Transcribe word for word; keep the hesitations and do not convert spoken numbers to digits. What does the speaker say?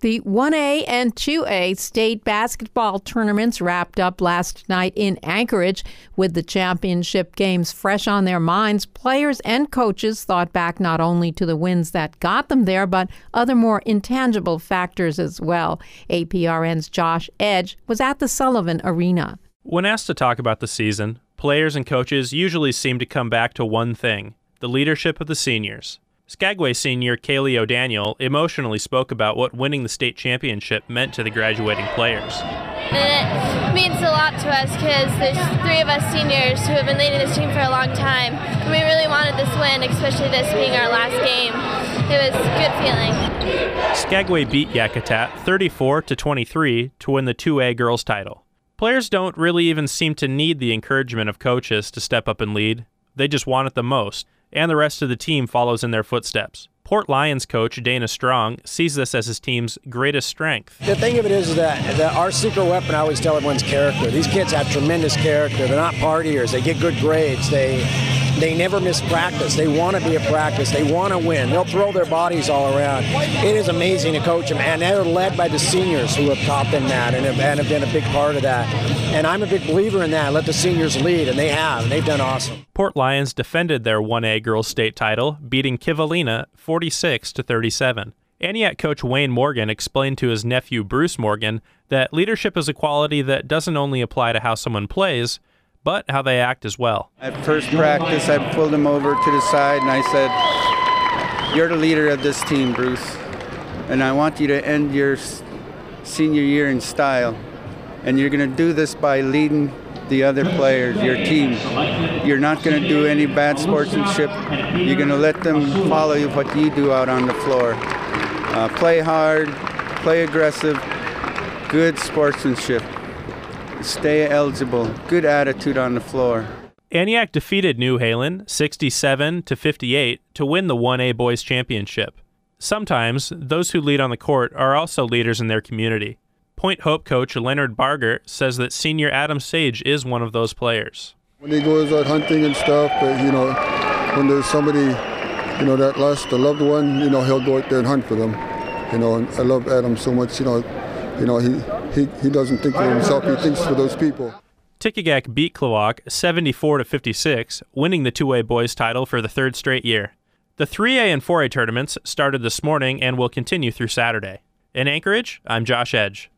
The one A and two A state basketball tournaments wrapped up last night in Anchorage. With the championship games fresh on their minds, players and coaches thought back not only to the wins that got them there, but other more intangible factors as well. A P R N's Josh Edge was at the Sullivan Arena. When asked to talk about the season, players and coaches usually seem to come back to one thing: the leadership of the seniors. Skagway senior Kaylee O'Daniel emotionally spoke about what winning the state championship meant to the graduating players. It means a lot to us because there's three of us seniors who have been leading this team for a long time. We really wanted this win, especially this being our last game. It was a good feeling. Skagway beat Yakutat thirty-four to twenty-three to win the two A girls title. Players don't really even seem to need the encouragement of coaches to step up and lead. They just want it the most, and the rest of the team follows in their footsteps. Port Lions coach Dana Strong sees this as his team's greatest strength. The thing of it is that, that our secret weapon, I always tell everyone's character. These kids have tremendous character. They're not partiers. They get good grades. They they never miss practice. They want to be at practice. They want to win. They'll throw their bodies all around. It is amazing to coach them, and they're led by the seniors who have taught them that and have, and have been a big part of that. And I'm a big believer in that. Let the seniors lead, and they have. And they've done awesome. Port Lions defended their one A girls state title, beating Kivalina forty-six to thirty-seven. Aniak coach Wayne Morgan explained to his nephew Bruce Morgan that leadership is a quality that doesn't only apply to how someone plays, but how they act as well. At first practice, I pulled him over to the side and I said, "You're the leader of this team, Bruce, and I want you to end your senior year in style. And you're going to do this by leading the other players, your team. You're not going to do any bad sportsmanship. You're going to let them follow you what you do out on the floor. Uh, play hard, play aggressive, good sportsmanship. Stay eligible, good attitude on the floor." Aniak defeated New Halen sixty-seven to fifty-eight to win the one A boys championship. Sometimes, those who lead on the court are also leaders in their community. Point Hope coach Leonard Barger says that senior Adam Sage is one of those players. When he goes out hunting and stuff, but, you know, when there's somebody, you know, that lost a loved one, you know, he'll go out there and hunt for them. You know, and I love Adam so much, you know, you know, he, he, he doesn't think for himself, he thinks for those people. Tikigak beat Klawock seventy-four to fifty-six, winning the two A boys title for the third straight year. The three A and four A tournaments started this morning and will continue through Saturday. In Anchorage, I'm Josh Edge.